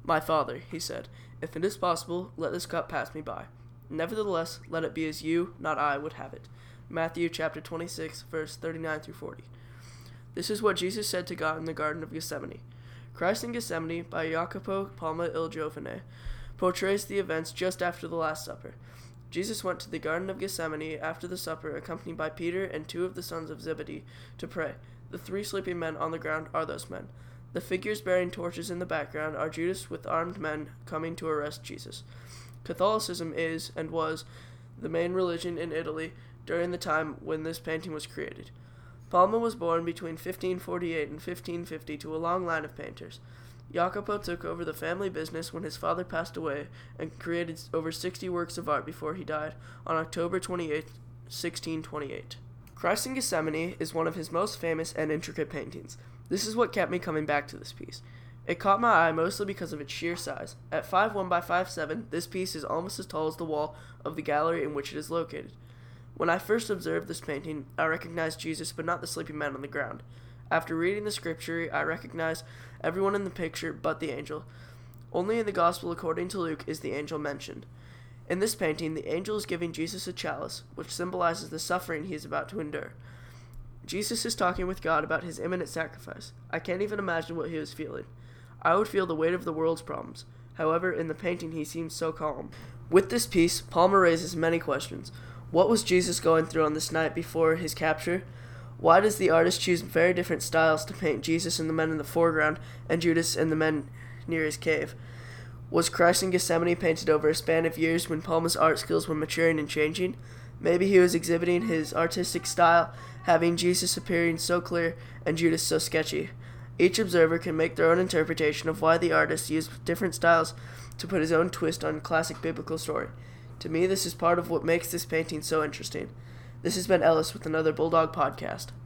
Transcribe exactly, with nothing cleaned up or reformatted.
"My Father," he said, "if it is possible, let this cup pass me by. Nevertheless, let it be as you, not I, would have it." Matthew chapter twenty-six, verse thirty-nine through forty. This is what Jesus said to God in the Garden of Gethsemane. Christ in Gethsemane, by Jacopo Palma il Giovane, portrays the events just after the Last Supper. Jesus went to the Garden of Gethsemane after the supper, accompanied by Peter and two of the sons of Zebedee, to pray. The three sleeping men on the ground are those men. The figures bearing torches in the background are Judas with armed men coming to arrest Jesus. Catholicism is, and was, the main religion in Italy during the time when this painting was created. Palma was born between fifteen forty-eight and fifteen fifty to a long line of painters. Jacopo took over the family business when his father passed away and created over sixty works of art before he died on October twenty-eighth, sixteen twenty-eight. Christ in Gethsemane is one of his most famous and intricate paintings. This is what kept me coming back to this piece. It caught my eye mostly because of its sheer size. At five one by five seven, this piece is almost as tall as the wall of the gallery in which it is located. When I first observed this painting, I recognized Jesus, but not the sleeping man on the ground. After reading the scripture, I recognized everyone in the picture but the angel. Only in the Gospel according to Luke is the angel mentioned. In this painting, the angel is giving Jesus a chalice, which symbolizes the suffering he is about to endure. Jesus is talking with God about his imminent sacrifice. I can't even imagine what he was feeling. I would feel the weight of the world's problems. However, in the painting, he seems so calm. With this piece, Palma raises many questions. What was Jesus going through on this night before his capture? Why does the artist choose very different styles to paint Jesus and the men in the foreground and Judas and the men near his cave? Was Christ in Gethsemane painted over a span of years when Palma's art skills were maturing and changing? Maybe he was exhibiting his artistic style, having Jesus appearing so clear and Judas so sketchy. Each observer can make their own interpretation of why the artist used different styles to put his own twist on a classic biblical story. To me, this is part of what makes this painting so interesting. This has been Ellis with another Bulldog Podcast.